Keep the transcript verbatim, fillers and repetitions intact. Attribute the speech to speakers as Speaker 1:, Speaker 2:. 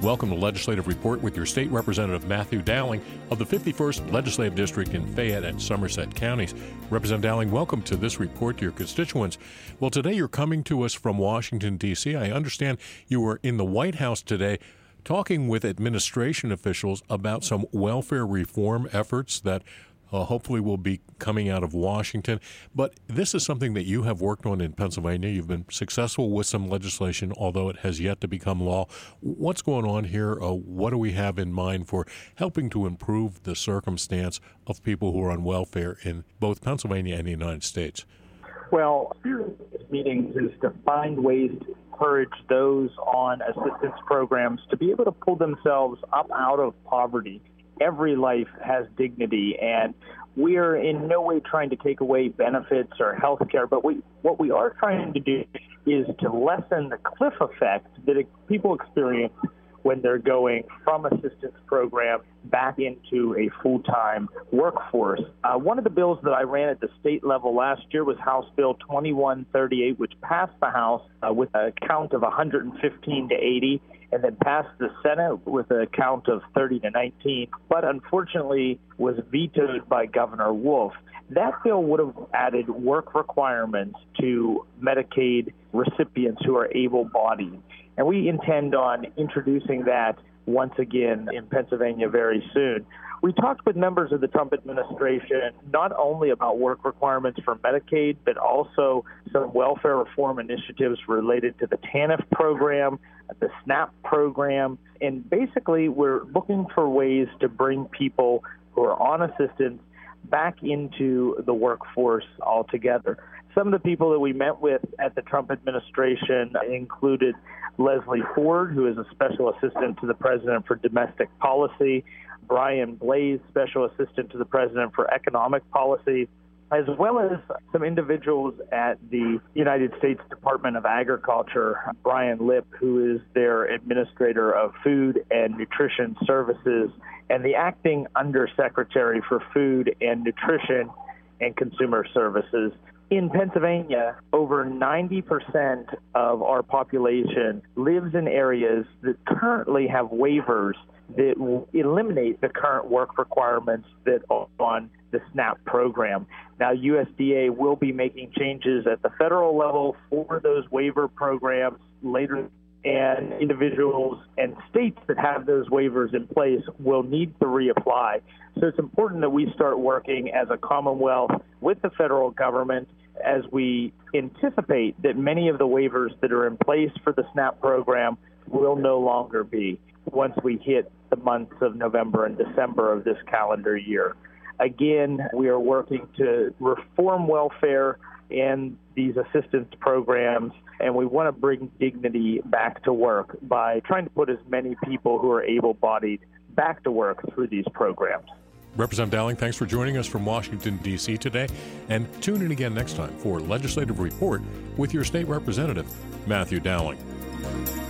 Speaker 1: Welcome to Legislative Report with your State Representative Matthew Dowling of the fifty-first Legislative District in Fayette and Somerset counties. Representative Dowling, welcome to this report to your constituents. Well, today you're coming to us from Washington, D C I understand you were in the White House today talking with administration officials about some welfare reform efforts that Uh, hopefully will be coming out of Washington. But this is something that you have worked on in Pennsylvania. You've been successful with some legislation, although it has yet to become law. What's going on here? Uh, what do we have in mind for helping to improve the circumstance of people who are on welfare in both Pennsylvania and the United States?
Speaker 2: Well, spirit of these meetings is to find ways to encourage those on assistance programs to be able to pull themselves up out of poverty. Every life has dignity, and we are in no way trying to take away benefits or health care, but we, what we are trying to do is to lessen the cliff effect that people experience when they're going from assistance program back into a full-time workforce. Uh, one of the bills that I ran at the state level last year was House Bill twenty-one thirty-eight, which passed the House uh, with a count of one hundred fifteen to eighty, and then passed the Senate with a count of thirty to nineteen, but unfortunately was vetoed by Governor Wolf. That bill would have added work requirements to Medicaid recipients who are able-bodied. And we intend on introducing that once again in Pennsylvania very soon. We talked with members of the Trump administration not only about work requirements for Medicaid, but also some welfare reform initiatives related to the TANF program, the SNAP program. And basically, we're looking for ways to bring people who are on assistance back into the workforce altogether. Some of the people that we met with at the Trump administration included Leslie Ford, who is a special assistant to the president for domestic policy, Brian Blaze, special assistant to the president for economic policy, as well as some individuals at the United States Department of Agriculture, Brian Lip, who is their administrator of food and nutrition services, and the acting undersecretary for food and nutrition and consumer services. In Pennsylvania, over ninety percent of our population lives in areas that currently have waivers that will eliminate the current work requirements that are on the SNAP program. Now, U S D A will be making changes at the federal level for those waiver programs later, and individuals and states that have those waivers in place will need to reapply. So it's important that we start working as a Commonwealth with the federal government as we anticipate that many of the waivers that are in place for the SNAP program will no longer be once we hit the months of November and December of this calendar year. Again, we are working to reform welfare and these assistance programs, and we want to bring dignity back to work by trying to put as many people who are able-bodied back to work through these programs.
Speaker 1: Representative Dowling, thanks for joining us from Washington, D C today, and tune in again next time for Legislative Report with your state representative, Matthew Dowling.